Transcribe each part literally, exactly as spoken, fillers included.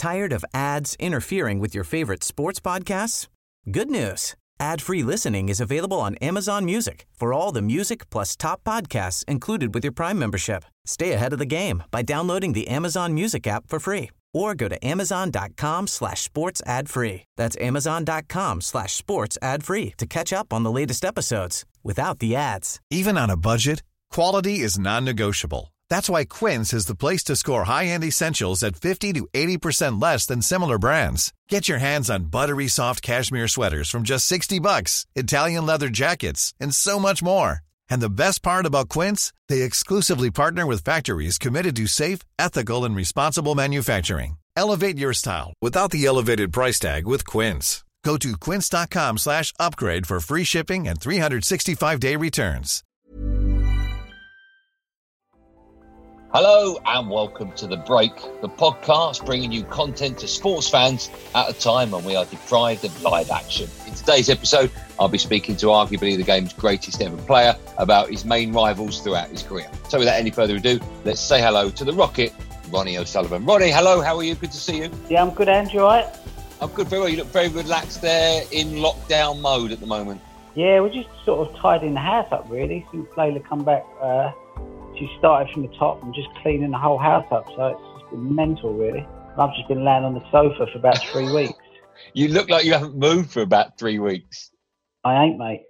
Tired of ads interfering with your favorite sports podcasts? Good news. Ad-free listening is available on Amazon Music for all the music plus top podcasts included with your Prime membership. Stay ahead of the game by downloading the Amazon Music app for free or go to amazon.com slash sports ad free. That's amazon.com slash sports ad free to catch up on the latest episodes without the ads. Even on a budget, quality is non-negotiable. That's why Quince is the place to score high-end essentials at fifty to eighty percent less than similar brands. Get your hands on buttery soft cashmere sweaters from just sixty bucks, Italian leather jackets, and so much more. And the best part about Quince, they exclusively partner with factories committed to safe, ethical, and responsible manufacturing. Elevate your style without the elevated price tag with Quince. Go to quince.com slash upgrade for free shipping and three sixty-five day returns. Hello and welcome to The Break, the podcast bringing you content to sports fans at a time when we are deprived of live action. In today's episode, I'll be speaking to arguably the game's greatest ever player about his main rivals throughout his career. So without any further ado, let's say hello to the Rocket, Ronnie O'Sullivan. Ronnie, hello, how are you? Good to see you. Yeah, I'm good, Andrew, all right? I'm good, very well. You look very relaxed there in lockdown mode at the moment. Yeah, we're just sort of tidying the house up, really, since Layla come back. Uh, she started from the top and just cleaning the whole house up, so it's just been mental, really. I've just been laying on the sofa for about three weeks. You look like you haven't moved for about three weeks. I ain't, mate.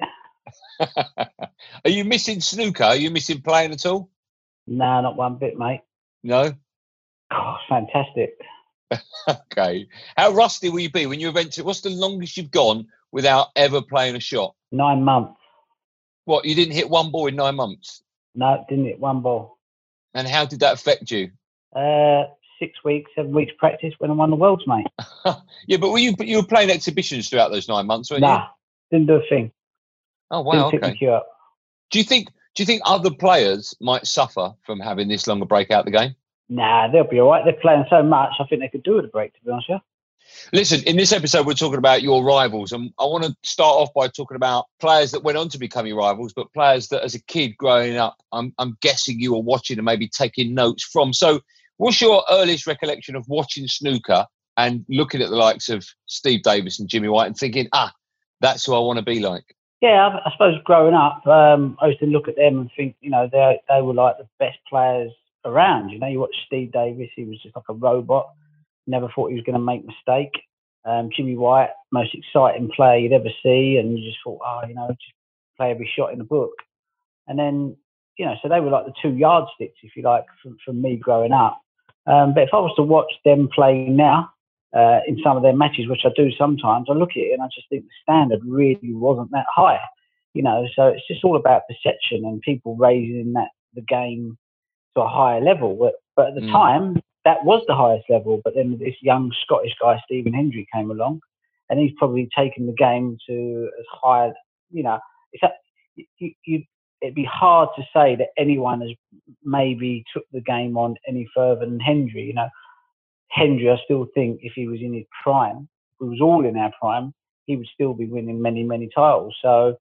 Are you missing snooker? Are you missing playing at all? No, not one bit, mate. No? Oh, fantastic. Okay. How rusty will you be when you eventually... What's the longest you've gone without ever playing a shot? Nine months. What, you didn't hit one ball in nine months? No, didn't hit one ball. And how did that affect you? Uh, six weeks, seven weeks practice when I won the Worlds, mate. Yeah, but were you you were playing exhibitions throughout those nine months, weren't nah, you? didn't do a thing. Oh, wow, didn't okay. pick the queue up. Do you think do you think other players might suffer from having this longer break out the game? Nah, they'll be all right. They're playing so much, I think they could do with a break, to be honest with you. Listen, in this episode, we're talking about your rivals, and I want to start off by talking about players that went on to become your rivals, but players that, as a kid growing up, I'm, I'm guessing you were watching and maybe taking notes from. So, what's your earliest recollection of watching snooker and looking at the likes of Steve Davis and Jimmy White and thinking, ah, that's who I want to be like? Yeah, I, I suppose growing up, um, I used to look at them and think, you know, they they were like the best players around. You know, you watch Steve Davis, he was just like a robot. Never thought he was going to make a mistake. Um, Jimmy White, most exciting player you'd ever see, and you just thought, oh, you know, just play every shot in the book. And then, you know, so they were like the two yardsticks, if you like, from, from me growing up. Um, but if I was to watch them play now uh, in some of their matches, which I do sometimes, I look at it and I just think the standard really wasn't that high. You know, so it's just all about perception and people raising that the game to a higher level. But, but at the mm. time, that was the highest level, but then this young Scottish guy, Stephen Hendry, came along, and he's probably taken the game to as high, you know, it's a, you, you, it'd be hard to say that anyone has maybe took the game on any further than Hendry. You know, Hendry, I still think if he was in his prime, if we was all in our prime, he would still be winning many, many titles. So,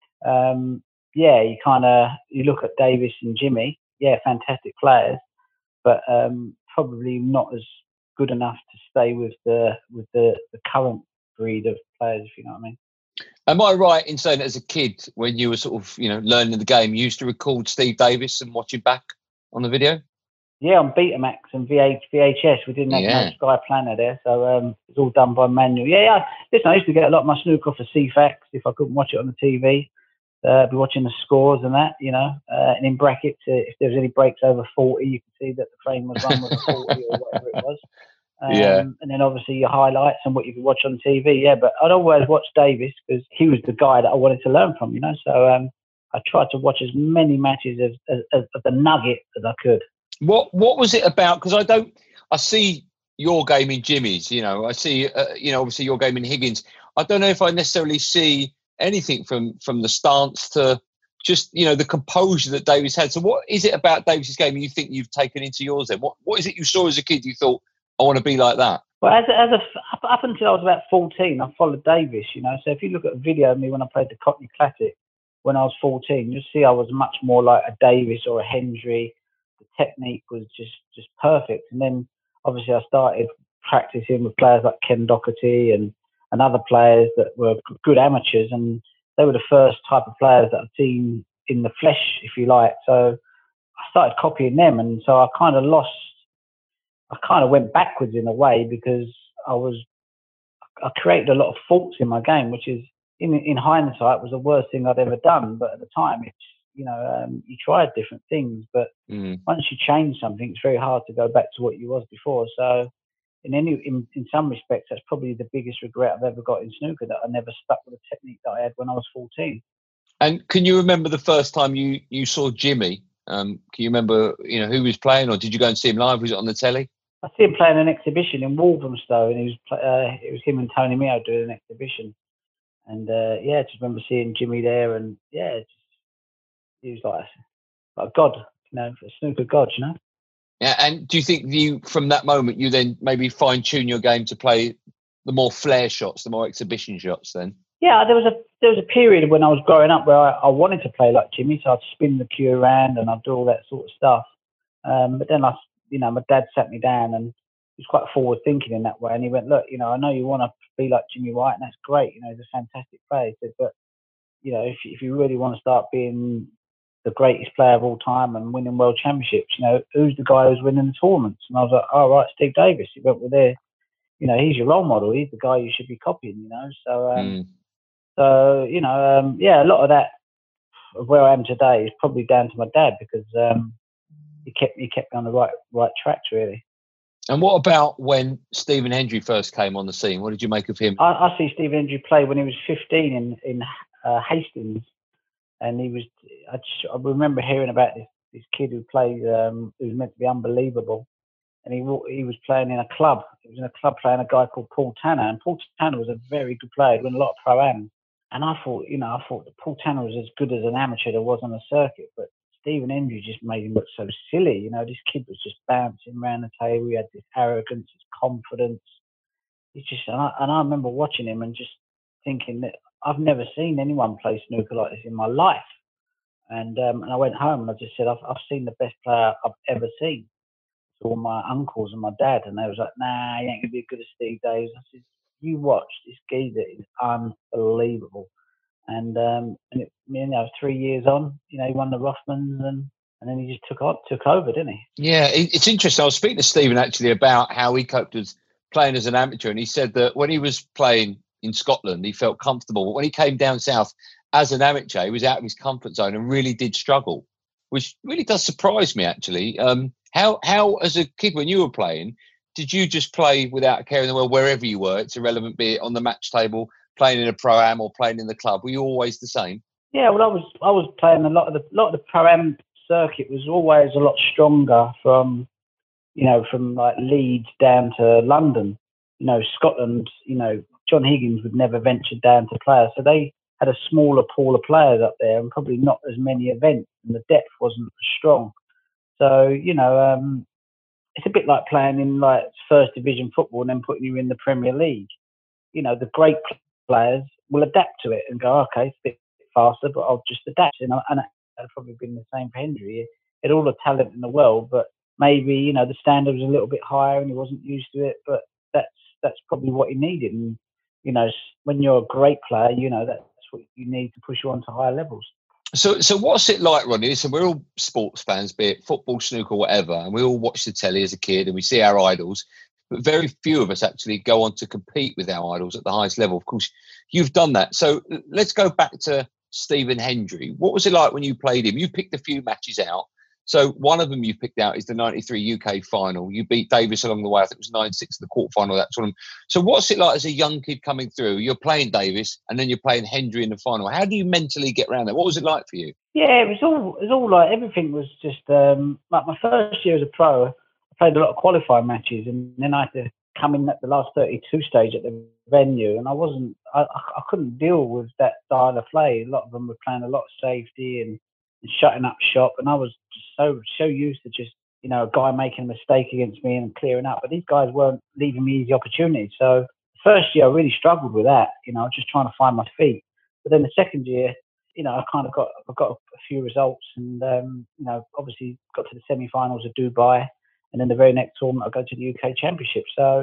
um, yeah, you kind of, you look at Davis and Jimmy, yeah, fantastic players, but um, probably not as good enough to stay with the with the, the current breed of players, if you know what I mean. Am I right in saying that as a kid, when you were sort of, you know, learning the game, you used to record Steve Davis and watch him back on the video? Yeah, on Betamax and V H S. We didn't have yeah. no Sky Planner there, so um, it's all done by manual. Yeah, yeah. Listen, I used to get a lot of my snooker off of C FAX if I couldn't watch it on the T V. Uh, be watching the scores and that, you know, uh, and in brackets, uh, if there was any breaks over forty, you could see that the frame was run with a forty or whatever it was. Um, yeah. And then obviously your highlights and what you could watch on T V. Yeah, but I'd always watch Davis because he was the guy that I wanted to learn from, you know. So um, I tried to watch as many matches as, as, as of the nugget as I could. What What was it about? Because I don't, I see your game in Jimmy's, you know, I see, uh, you know, obviously your game in Higgins. I don't know if I necessarily see anything from from the stance to just, you know, the composure that Davis had. So what is it about Davis's game you think you've taken into yours then? What What is it you saw as a kid you thought, I want to be like that? Well, as a, as a, up, up until I was about fourteen, I followed Davis, you know. So if you look at a video of me when I played the Cockney Classic when I was fourteen, you'll see I was much more like a Davis or a Hendry. The technique was just, just perfect. And then obviously I started practicing with players like Ken Doherty and, and other players that were good amateurs, and they were the first type of players that I've seen in the flesh, if you like. So I started copying them, and so I kind of lost, I kind of went backwards in a way, because I was, I created a lot of faults in my game, which is, in in hindsight, was the worst thing I'd ever done. But at the time, it's, you know, um, you tried different things, but Mm. once you change something, it's very hard to go back to what you was before. So in any, in, in some respects, that's probably the biggest regret I've ever got in snooker, that I never stuck with the technique that I had when I was fourteen. And can you remember the first time you, you saw Jimmy? Um, can you remember, you know, who he was playing, or did you go and see him live? Was it on the telly? I see him playing an exhibition in Walthamstow, and he was, uh, it was him and Tony Meo doing an exhibition. And uh, yeah, I just remember seeing Jimmy there, and yeah, just, he was like, like a god, you know, a snooker god, you know. Yeah, and do you think you, from that moment, you then maybe fine tune your game to play the more flair shots, the more exhibition shots? Then, yeah, there was a there was a period when I was growing up where I, I wanted to play like Jimmy, so I'd spin the cue around and I'd do all that sort of stuff. Um, but then I, you know, my dad sat me down, and he was quite forward thinking in that way, and he went, look, you know, I know you want to be like Jimmy White, and that's great, you know, he's a fantastic player. He said, but you know, if if you really want to start being the greatest player of all time and winning world championships, you know, who's the guy who's winning the tournaments? And I was like, oh, right, Steve Davis. He went, well, there, you know, he's your role model. He's the guy you should be copying, you know. So, um, mm. so you know, um, yeah, a lot of that of where I am today is probably down to my dad, because um, he kept he kept me on the right right track, really. And what about when Stephen Hendry first came on the scene? What did you make of him? I, I see Stephen Hendry play when he was fifteen in in uh, Hastings. And he was, I, just, I remember hearing about this, this kid who played, um, who was meant to be unbelievable. And he he was playing in a club. He was in a club playing a guy called Paul Tanner. And Paul Tanner was a very good player, won a lot of pro-ams. And I thought, you know, I thought that Paul Tanner was as good as an amateur there was on the circuit. But Stephen Hendry just made him look so silly. You know, this kid was just bouncing around the table. He had this arrogance, this confidence. He's just, and I, and I remember watching him and just thinking that I've never seen anyone play snooker like this in my life. And um, and I went home and I just said, I've, I've seen the best player I've ever seen. To all my uncles and my dad, and they was like, nah, he ain't going to be as good as Steve Davis. I said, you watch, this geezer is unbelievable. And um, and it, you know, three years on, you know, he won the Rothmans, and, and then he just took on, took over, didn't he? Yeah, it, it's interesting. I was speaking to Stephen actually about how he coped as playing as an amateur, and he said that when he was playing in Scotland, he felt comfortable. But when he came down south as an amateur, he was out of his comfort zone and really did struggle, which really does surprise me, actually. Um, how, how, as a kid, when you were playing, did you just play without a care in the world wherever you were? It's irrelevant, be it on the match table, playing in a pro-am or playing in the club. Were you always the same? Yeah, well, I was I was playing a lot of the lot of the pro-am circuit was always a lot stronger from, you know, from like Leeds down to London. You know, Scotland, you know, John Higgins would never venture down to players. So they had a smaller pool of players up there and probably not as many events, and the depth wasn't as strong. So, you know, um, it's a bit like playing in like first division football and then putting you in the Premier League. You know, the great players will adapt to it and go, okay, it's a bit faster, but I'll just adapt. You know, and it's probably been the same for Hendry. He had all the talent in the world, but maybe, you know, the standard was a little bit higher and he wasn't used to it, but that's that's probably what he needed. And, you know, when you're a great player, you know, that's what you need to push you on to higher levels. So, so what's it like, Ronnie? Listen, we're all sports fans, be it football, snooker, whatever, and we all watch the telly as a kid and we see our idols, but very few of us actually go on to compete with our idols at the highest level. Of course, you've done that. So let's go back to Stephen Hendry. What was it like when you played him? You picked a few matches out. So one of them you picked out is the ninety-three U K final. You beat Davis along the way. I think it was nine six in the quarterfinal. That tournament. So what's it like as a young kid coming through? You're playing Davis and then you're playing Hendry in the final. How do you mentally get around that? What was it like for you? Yeah, it was all, it was all like, everything was just, um, like my first year as a pro, I played a lot of qualifying matches, and then I had to come in at the last thirty-two stage at the venue, and I wasn't, I, I couldn't deal with that style of play. A lot of them were playing a lot of safety and, and shutting up shop, and I was just so so used to just, you know, a guy making a mistake against me and clearing up, but these guys weren't leaving me easy opportunities. So the first year I really struggled with that, you know, just trying to find my feet. But then the second year, you know, I kind of got I got a few results, and um, you know, obviously got to the semi-finals of Dubai, and then the very next tournament I go to the U K Championship. So,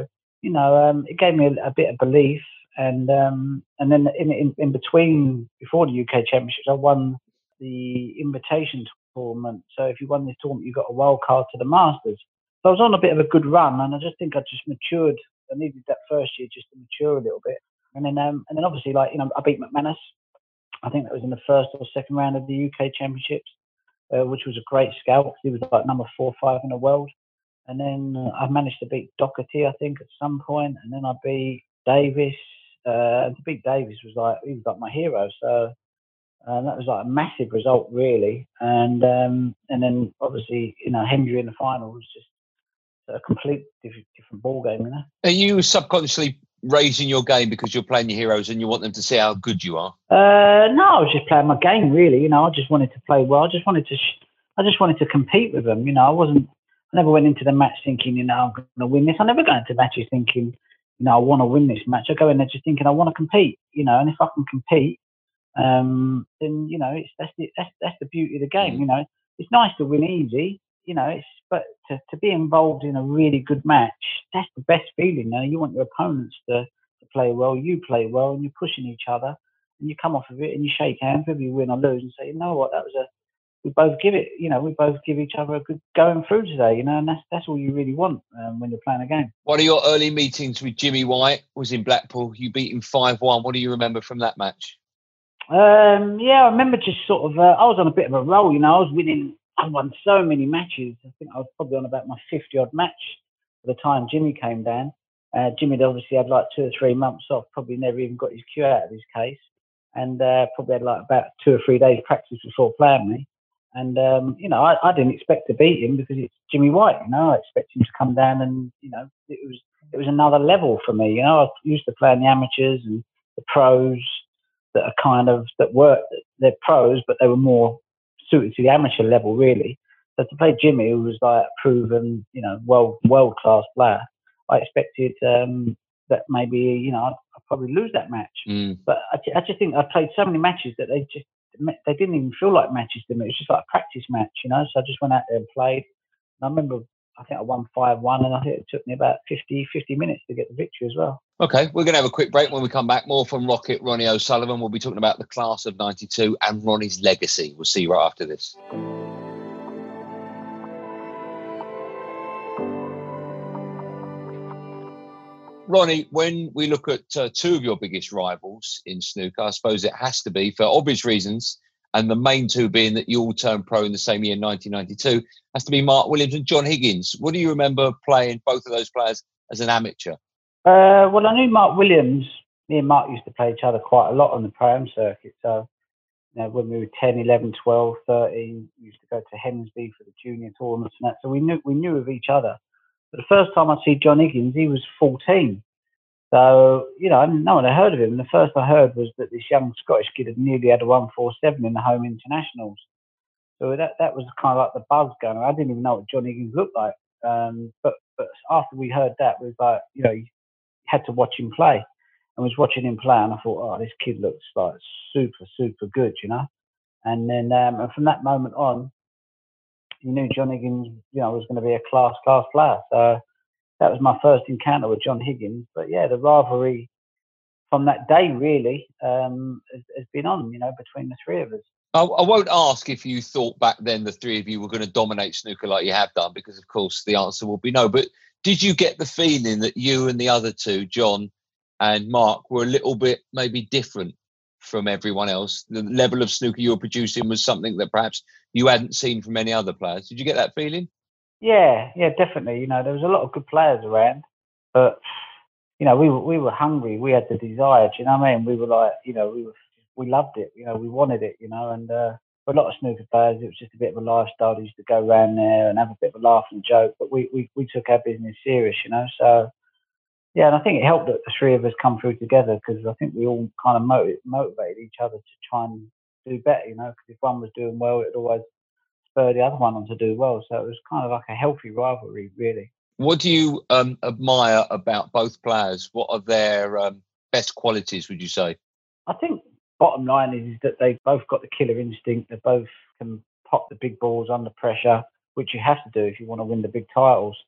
you know, um, it gave me a, a bit of belief. And um, and then in, in in between, before the U K Championships, I won the invitation tournament. So if you won this tournament, you got a wild card to the Masters. So I was on a bit of a good run, and I just think I just matured. I needed that first year just to mature a little bit. And then um, and then obviously, like, you know, I beat McManus. I think that was in the first or second round of the U K Championships, uh, which was a great scout. He was like number four or five in the world. And then uh, I managed to beat Doherty, I think, at some point. And then I beat Davis. Uh, and to beat Davis was like, he was like my hero. So uh, that was like a massive result, really. And um, and then obviously, you know, Hendry in the final was just a complete different, different ball game, you know. Are you subconsciously raising your game because you're playing your heroes and you want them to see how good you are? Uh, no, I was just playing my game, really. You know, I just wanted to play well. I just wanted to, sh- I just wanted to compete with them. You know, I wasn't. I never went into the match thinking, you know, I'm going to win this. I never go into matches thinking, you know, I want to win this match. I go in there just thinking I want to compete. You know, and if I can compete, um, then you know, it's that's the that's that's the beauty of the game. You know, it's nice to win easy. You know, it's but to, to be involved in a really good match, that's the best feeling. You know, you want your opponents to, to play well, you play well, and you're pushing each other, and you come off of it and you shake hands, whether you win or lose, and say, you know what, that was a we both give it. You know, we both give each other a good going through today. You know, and that's that's all you really want um, when you're playing a game. One of your early meetings with Jimmy White was in Blackpool. You beat him five one. What do you remember from that match? Um, yeah, I remember just sort of. Uh, I was on a bit of a roll. You know, I was winning. I won so many matches. I think I was probably on about my fifty odd match by the time Jimmy came down. Uh, Jimmy had obviously had like two or three months off. Probably never even got his cue out of his case, and uh, probably had like about two or three days practice before playing me. And um, you know, I, I didn't expect to beat him because it's Jimmy White. You know, I expected him to come down, and you know, it was it was another level for me. You know, I used to play in the amateurs and the pros that are kind of that were they're pros, but they were more suited to the amateur level, really. So to play Jimmy, who was like a proven, you know, world world class player, I expected um, that maybe you know I'd, I'd probably lose that match. Mm. But I, I just think I played so many matches that they just they didn't even feel like matches to me. It was just like a practice match, you know. So I just went out there and played. And I remember, I think I won five one, and I think it took me about fifty, fifty minutes to get the victory as well. Okay, we're going to have a quick break. When we come back, more from Rocket Ronnie O'Sullivan. We'll be talking about the class of ninety-two and Ronnie's legacy. We'll see you right after this. Ronnie, when we look at uh, two of your biggest rivals in snooker, I suppose it has to be, for obvious reasons, and the main two being that you all turned pro in the same year, nineteen ninety-two, has to be Mark Williams and John Higgins. What do you remember playing both of those players as an amateur? Uh, well, I knew Mark Williams. Me and Mark used to play each other quite a lot on the pro-am circuit. So, you know, when we were ten, eleven, twelve, thirteen, we used to go to Hemsby for the junior tournaments and that. So we knew we knew of each other. But the first time I see John Higgins, he was fourteen. So, you know, no one had heard of him. And the first I heard was that this young Scottish kid had nearly had a one forty-seven in the home internationals. So that that was kind of like the buzz going on. I didn't even know what John Higgins looked like. Um, but but after we heard that, it was like, you know, you had to watch him play. I was watching him play and I thought, oh, this kid looks like super, super good, you know. And then um, and from that moment on, you knew John Higgins, you know, was going to be a class, class player. So that was my first encounter with John Higgins. But yeah, the rivalry from that day really um, has, has been on, you know, between the three of us. I, I won't ask if you thought back then the three of you were going to dominate snooker like you have done, because of course the answer will be no. But did you get the feeling that you and the other two, John and Mark, were a little bit maybe different from everyone else? The level of snooker you were producing was something that perhaps you hadn't seen from any other players. Did you get that feeling? Yeah, yeah, definitely. You know, there was a lot of good players around, but you know, we were we were hungry. We had the desire. Do you know what I mean? We were like, you know, we were we loved it. You know, we wanted it. You know, and uh, for a lot of snooker players, it was just a bit of a lifestyle. They used to go around there and have a bit of a laugh and joke, but we we we took our business serious. You know, so yeah, and I think it helped that the three of us come through together, because I think we all kind of motiv- motivated each other to try and do better. You know, because if one was doing well, it always spur the other one on to do well. So it was kind of like a healthy rivalry, really. What do you um, admire about both players? What are their um, best qualities, would you say? I think bottom line is, is that they've both got the killer instinct. They both can pop the big balls under pressure, which you have to do if you want to win the big titles.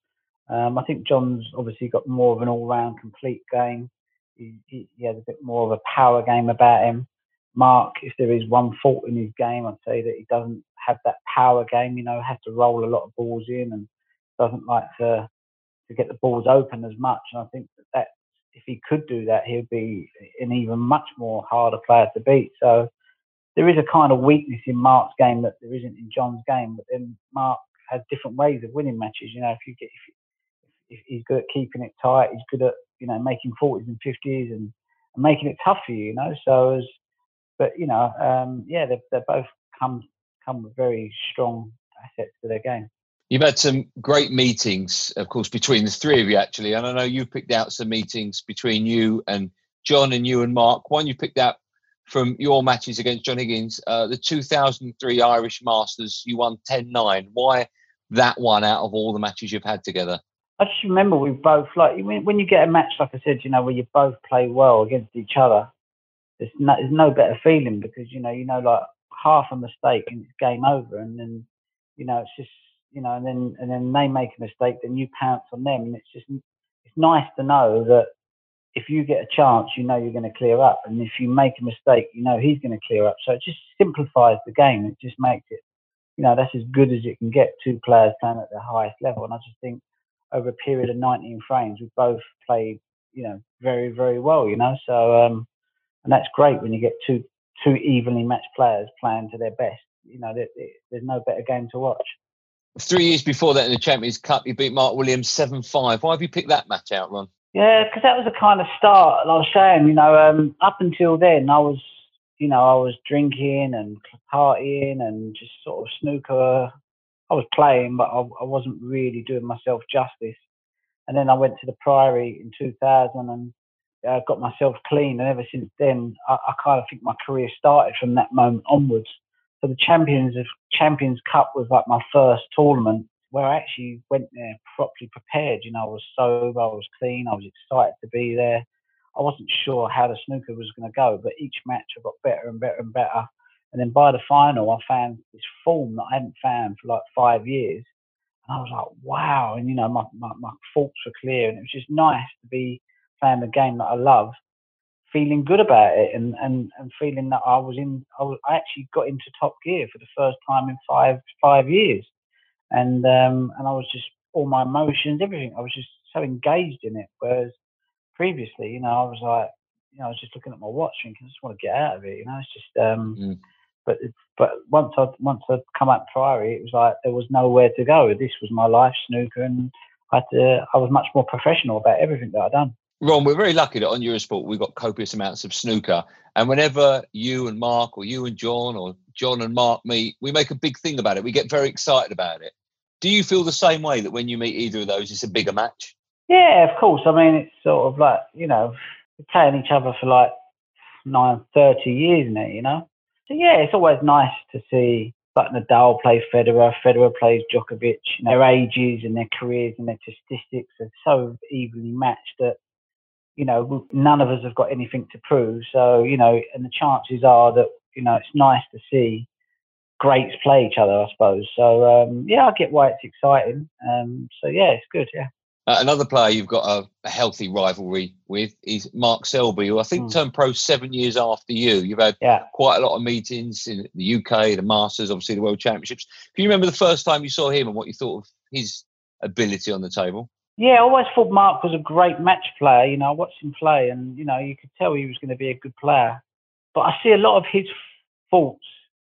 Um, I think John's obviously got more of an all-round complete game. He, he, he has a bit more of a power game about him. Mark, if there is one fault in his game, I'd say that he doesn't have that power game, you know, has to roll a lot of balls in and doesn't like to to get the balls open as much. And I think that, that if he could do that, he'd be an even much more harder player to beat. So there is a kind of weakness in Mark's game that there isn't in John's game. But then Mark has different ways of winning matches. You know, if you get if, if he's good at keeping it tight, he's good at, you know, making forties and fifties and, and making it tough for you. You know, so as but you know, um, yeah, they they both come come with very strong assets to their game. You've had some great meetings, of course, between the three of you, actually. And I know you picked out some meetings between you and John and you and Mark. One you picked out from your matches against John Higgins, uh, the two thousand three Irish Masters, you won ten nine. Why that one out of all the matches you've had together? I just remember we both, like, when you get a match, like I said, you know, where you both play well against each other, there's no, there's no better feeling because, you know, you know, like half a mistake and it's game over. And then, you know, it's just, you know, and then and then they make a mistake, then you pounce on them, and it's just it's nice to know that if you get a chance, you know you're going to clear up, and if you make a mistake, you know he's going to clear up. So it just simplifies the game. It just makes it, you know, that's as good as it can get. Two players playing at the highest level, and I just think over a period of nineteen frames, we both played, you know, very very well. You know, so um, and that's great when you get two two evenly matched players playing to their best. You know, there, there's no better game to watch. Three years before that in the Champions Cup, you beat Mark Williams seven five. Why have you picked that match out, Ron? Yeah, because that was the kind of start. Like I was saying, you know, um, up until then, I was, you know, I was drinking and partying and just sort of snooker. I was playing, but I, I wasn't really doing myself justice. And then I went to the Priory in two thousand and uh, got myself clean. And ever since then, I, I kind of think my career started from that moment onwards. So the Champions of Champions Cup was like my first tournament where I actually went there properly prepared. You know, I was sober, I was clean, I was excited to be there. I wasn't sure how the snooker was going to go, but each match I got better and better and better. And then by the final, I found this form that I hadn't found for like five years. And I was like, wow. And, you know, my, my, my faults were clear. And it was just nice to be playing the game that I love, feeling good about it, and, and, and feeling that I was in, I, was, I actually got into top gear for the first time in five five years. And um, and I was just, all my emotions, everything, I was just so engaged in it. Whereas previously, you know, I was like, you know, I was just looking at my watch thinking, I just want to get out of it. You know, it's just, um, mm. but but once I once I'd come up Priory, it was like there was nowhere to go. This was my life, snooker, and I had to, I was much more professional about everything that I'd done. Ron, we're very lucky that on Eurosport we've got copious amounts of snooker. And whenever you and Mark or you and John or John and Mark meet, we make a big thing about it. We get very excited about it. Do you feel the same way, that when you meet either of those, it's a bigger match? Yeah, of course. I mean, it's sort of like, you know, we're playing each other for like nine, thirty years now, you know? So, yeah, it's always nice to see like Nadal play Federer, Federer plays Djokovic. Their ages and their careers and their statistics are so evenly matched that, you know, none of us have got anything to prove. So, you know, and the chances are that, you know, it's nice to see greats play each other, I suppose. So, um, yeah, I get why it's exciting. Um, so, yeah, it's good, yeah. Uh, another player you've got a, a healthy rivalry with is Mark Selby, who I think mm. turned pro seven years after you. You've had yeah. quite a lot of meetings in the U K, the Masters, obviously the World Championships. Can you remember the first time you saw him and what you thought of his ability on the table? Yeah, I always thought Mark was a great match player. You know, I watched him play and, you know, you could tell he was going to be a good player. But I see a lot of his faults.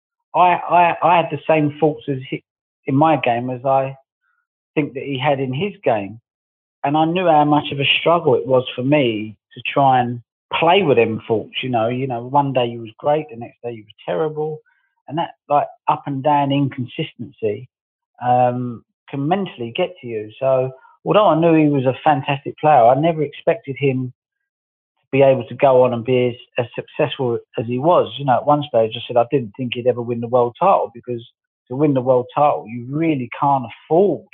I, I, I had the same faults as he, in my game as I think that he had in his game. And I knew how much of a struggle it was for me to try and play with them faults. You know, you know, one day he was great, the next day he was terrible. And that, like, up and down inconsistency um, can mentally get to you. So, although I knew he was a fantastic player, I never expected him to be able to go on and be as, as successful as he was. You know, at one stage I said I didn't think he'd ever win the world title, because to win the world title, you really can't afford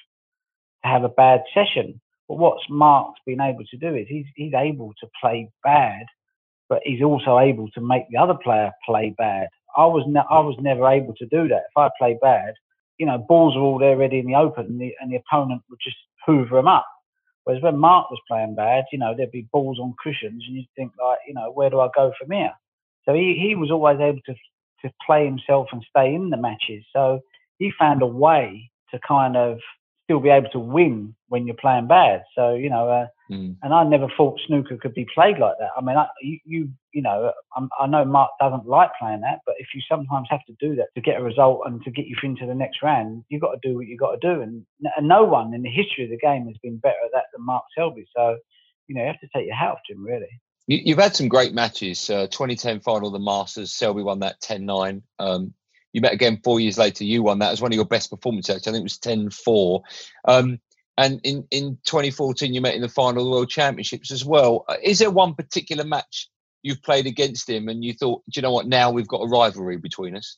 to have a bad session. But what Mark's been able to do is he's, he's able to play bad, but he's also able to make the other player play bad. I was ne- I was never able to do that. If I play bad, you know, balls are all there ready in the open, and the, and the opponent would just hoover them up. Whereas when Mark was playing bad, you know, there'd be balls on cushions, and you'd think like, you know, where do I go from here? So he, he was always able to to play himself and stay in the matches. So he found a way to kind of still be able to win when you're playing bad. So, you know, uh, mm. and I never thought snooker could be played like that. I mean, I, you, you, you know, I'm, I know Mark doesn't like playing that, but if you sometimes have to do that to get a result and to get you into the next round, you've got to do what you've got to do. And, and no one in the history of the game has been better at that than Mark Selby. So, you know, you have to take your hat off to him, really. You've had some great matches. Uh, twenty ten final of the Masters, Selby won that ten nine. Um, you met again four years later. You won that as one of your best performances. I think it was ten four. Um, and in, in twenty fourteen, you met in the final of the World Championships as well. Is there one particular match you've played against him and you thought, do you know what, now we've got a rivalry between us?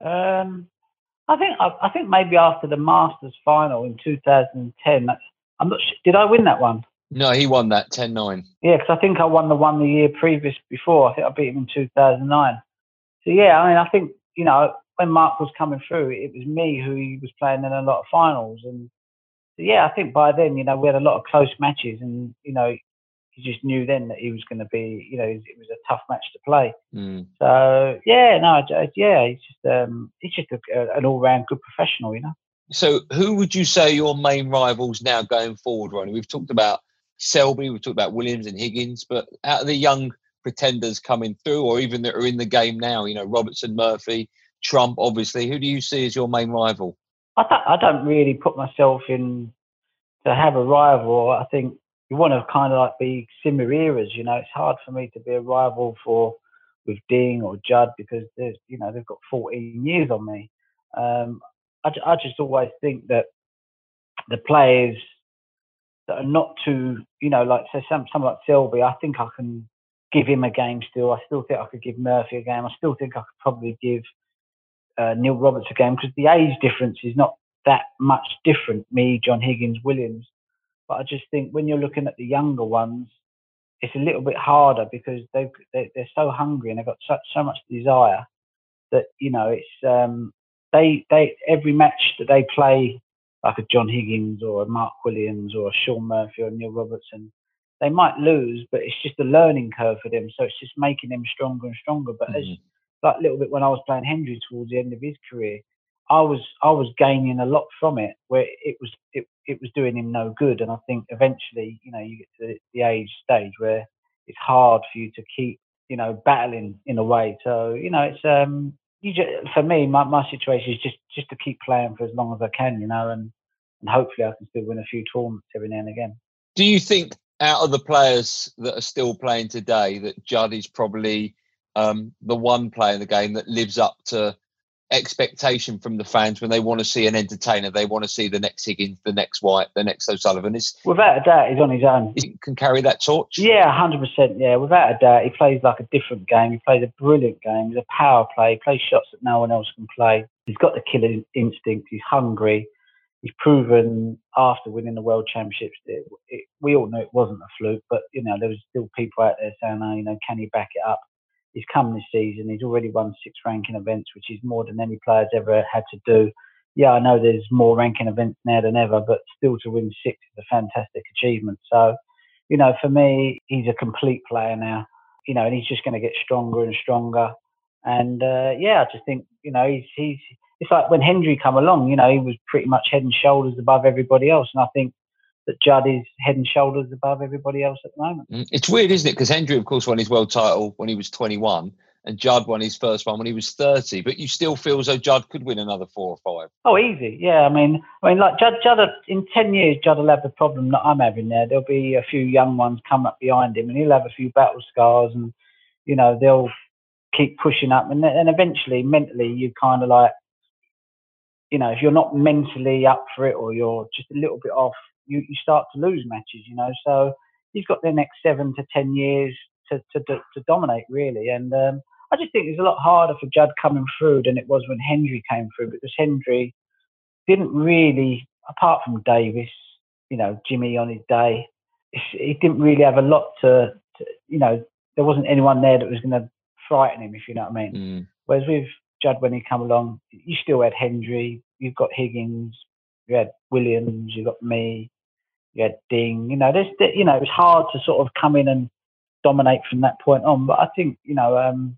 Um, I think I, I think maybe after the Masters final in two thousand ten. I'm not sure, did I win that one? No, he won that ten nine. Yeah, because I think I won the one the year previous before. I think I beat him in two thousand nine. So, yeah, I mean, I think, you know, when Mark was coming through, it was me who he was playing in a lot of finals. And, so, yeah, I think by then, you know, we had a lot of close matches. And, you know, you just knew then that he was going to be, you know, it was a tough match to play. Mm. So, yeah, no, yeah, he's just, um, he's just a, an all-round good professional, you know. So who would you say your main rivals now going forward, Ronnie? We've talked about Selby, we've talked about Williams and Higgins, but out of the young pretenders coming through, or even that are in the game now, you know, Robertson, Murphy, Trump, obviously, who do you see as your main rival? I don't, I don't really put myself in to have a rival. I think you want to kind of like be similar eras, you know. It's hard for me to be a rival for with Ding or Judd because there's, you know, they've got fourteen years on me. Um, I, I just always think that the players that are not too, you know, like say some someone like Selby, I think I can give him a game still. I still think I could give Murphy a game. I still think I could probably give uh, Neil Roberts a game because the age difference is not that much different. Me, John Higgins, Williams, but I just think when you're looking at the younger ones, it's a little bit harder because they've they, they're so hungry and they've got such so much desire that, you know, it's um, they they every match that they play, like a John Higgins or a Mark Williams or a Sean Murphy or Neil Robertson, they might lose, but it's just a learning curve for them. So it's just making them stronger and stronger. But mm-hmm. as like a little bit when I was playing Hendry towards the end of his career, I was I was gaining a lot from it, where it was it, it was doing him no good. And I think eventually, you know, you get to the, the age stage where it's hard for you to keep, you know, battling in a way. So, you know, it's um you just, for me, my, my situation is just just to keep playing for as long as I can, you know, and and hopefully I can still win a few tournaments every now and again. Do you think out of the players that are still playing today, that Judd is probably um, the one player in the game that lives up to expectation from the fans when they want to see an entertainer? They want to see the next Higgins, the next White, the next O'Sullivan. Is without a doubt, he's on his own. He can carry that torch. Yeah, one hundred percent. Yeah, without a doubt, he plays like a different game. He plays a brilliant game. He's a power play. He plays shots that no one else can play. He's got the killer instinct. He's hungry. He's proven after winning the World Championships, it, it, we all knew it wasn't a fluke, but, you know, there was still people out there saying, oh, you know, can he back it up? He's come this season. He's already won six ranking events, which is more than any player's ever had to do. Yeah, I know there's more ranking events now than ever, but still to win six is a fantastic achievement. So, you know, for me, he's a complete player now, you know, and he's just going to get stronger and stronger. And, uh, yeah, I just think, you know, he's, he's, it's like when Hendry come along, you know, he was pretty much head and shoulders above everybody else. And I think that Judd is head and shoulders above everybody else at the moment. It's weird, isn't it? Because Hendry, of course, won his world title when he was twenty-one and Judd won his first one when he was thirty. But you still feel as though Judd could win another four or five. Oh, easy. Yeah, I mean, I mean, like Judd, Judd, in ten years, Judd will have the problem that I'm having there. There'll be a few young ones come up behind him and he'll have a few battle scars and, you know, they'll keep pushing up. And then eventually, mentally, you kind of like, you know, if you're not mentally up for it or you're just a little bit off, you, you start to lose matches, you know. So he's got the next seven to ten years to to, to dominate, really. And um, I just think it's a lot harder for Judd coming through than it was when Hendry came through, because Hendry didn't really, apart from Davis, you know, Jimmy on his day, he didn't really have a lot to, to you know, there wasn't anyone there that was going to frighten him, if you know what I mean. Mm. Whereas with Judd, when he come along, you still had Hendry, you've got Higgins, you had Williams, you've got me, You had Ding. You know, there's, you know, it was hard to sort of come in and dominate from that point on. But I think, you know, um,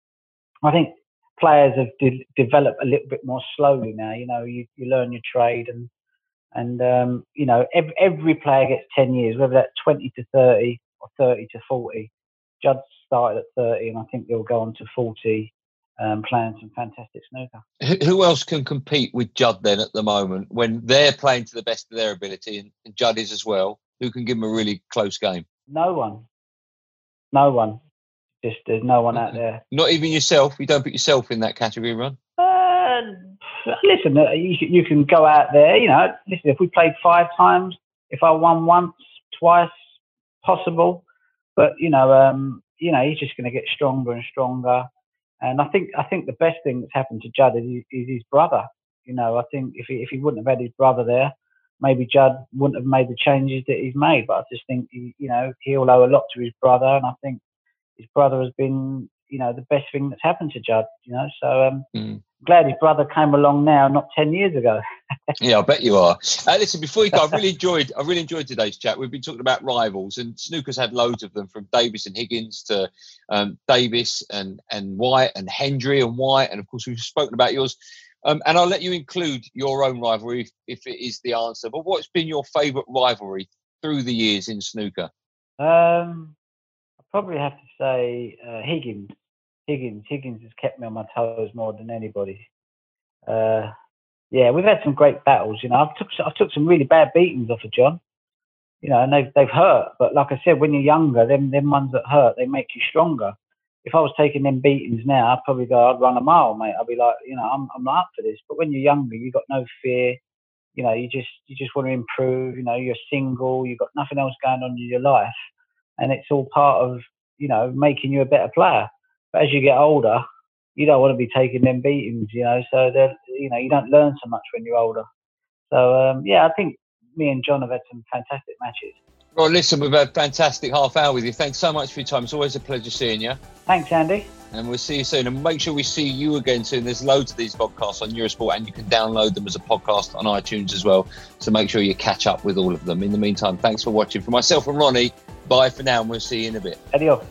I think players have de- developed a little bit more slowly now. You know, you, you learn your trade, and and um, you know, every, every player gets ten years, whether that's twenty to thirty or thirty to forty. Judd started at thirty, and I think he'll go on to forty, um, playing some fantastic snooker. Who else can compete with Judd then at the moment when they're playing to the best of their ability, and, and Judd is as well? Who can give them a really close game? No one. No one. Just there's no one okay. out there. Not even yourself? You don't put yourself in that category, Ron? Uh, listen, you, you can go out there. You know, listen, if we played five times, if I won once, twice, possible. But, you know, um, you know, he's just going to get stronger and stronger. And I think I think the best thing that's happened to Judd is, is his brother. You know, I think if he, if he wouldn't have had his brother there, maybe Judd wouldn't have made the changes that he's made. But I just think, he, you know, he'll owe a lot to his brother. And I think his brother has been, you know, the best thing that's happened to Judd, you know. So um, mm. glad his brother came along now, not ten years ago. Yeah, I bet you are. Uh, listen, before you go, I've really enjoyed I really enjoyed today's chat. We've been talking about rivals, and snooker's had loads of them, from Davis and Higgins to um, Davis and, and White and Hendry and White. And, of course, we've spoken about yours. Um, and I'll let you include your own rivalry if, if it is the answer. But what's been your favourite rivalry through the years in snooker? Um, I'd probably have to say uh, Higgins. Higgins. Higgins has kept me on my toes more than anybody. Uh, yeah, we've had some great battles. You know, I've took I've took some really bad beatings off of John. You know, and they've they've hurt. But like I said, when you're younger, them them ones that hurt, they make you stronger. If I was taking them beatings now, I'd probably go, I'd run a mile, mate. I'd be like, you know, I'm I'm not up for this. But when you're younger, you've got no fear. You know, you just you just want to improve. You know, you're single. You've got nothing else going on in your life, and it's all part of, you know, making you a better player. But as you get older, you don't want to be taking them beatings, you know. So that, you know, you don't learn so much when you're older. So um, yeah, I think me and John have had some fantastic matches. Well, listen, we've had a fantastic half hour with you. Thanks so much for your time. It's always a pleasure seeing you. Thanks, Andy. And we'll see you soon. And make sure we see you again soon. There's loads of these podcasts on Eurosport, and you can download them as a podcast on iTunes as well. So make sure you catch up with all of them. In the meantime, thanks for watching. For myself and Ronnie, bye for now, and we'll see you in a bit. Adios.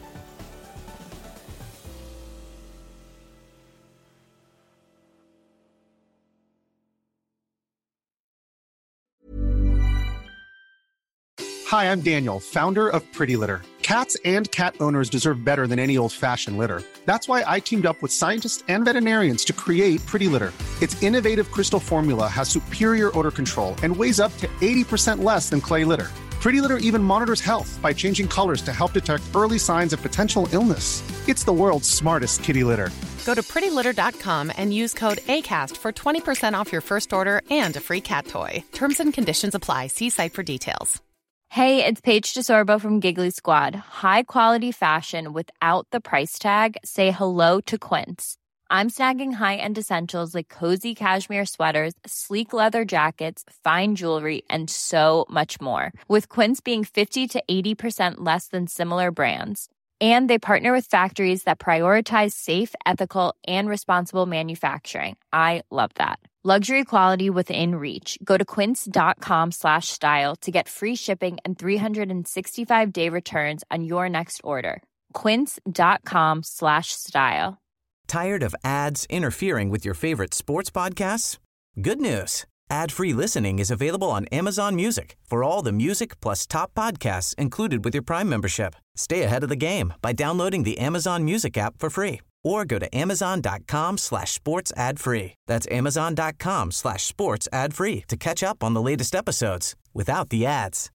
Hi, I'm Daniel, founder of Pretty Litter. Cats and cat owners deserve better than any old-fashioned litter. That's why I teamed up with scientists and veterinarians to create Pretty Litter. Its innovative crystal formula has superior odor control and weighs up to eighty percent less than clay litter. Pretty Litter even monitors health by changing colors to help detect early signs of potential illness. It's the world's smartest kitty litter. Go to pretty litter dot com and use code ACAST for twenty percent off your first order and a free cat toy. Terms and conditions apply. See site for details. Hey, it's Paige DeSorbo from Giggly Squad. High quality fashion without the price tag. Say hello to Quince. I'm snagging high-end essentials like cozy cashmere sweaters, sleek leather jackets, fine jewelry, and so much more. With Quince being fifty to eighty percent less than similar brands. And they partner with factories that prioritize safe, ethical, and responsible manufacturing. I love that. Luxury quality within reach. Go to quince.com slash style to get free shipping and three sixty-five day returns on your next order. Quince.com slash style. Tired of ads interfering with your favorite sports podcasts? Good news. Ad-free listening is available on Amazon Music for all the music plus top podcasts included with your Prime membership. Stay ahead of the game by downloading the Amazon Music app for free or go to amazon.com slash sports ad free. That's amazon.com slash sports ad free to catch up on the latest episodes without the ads.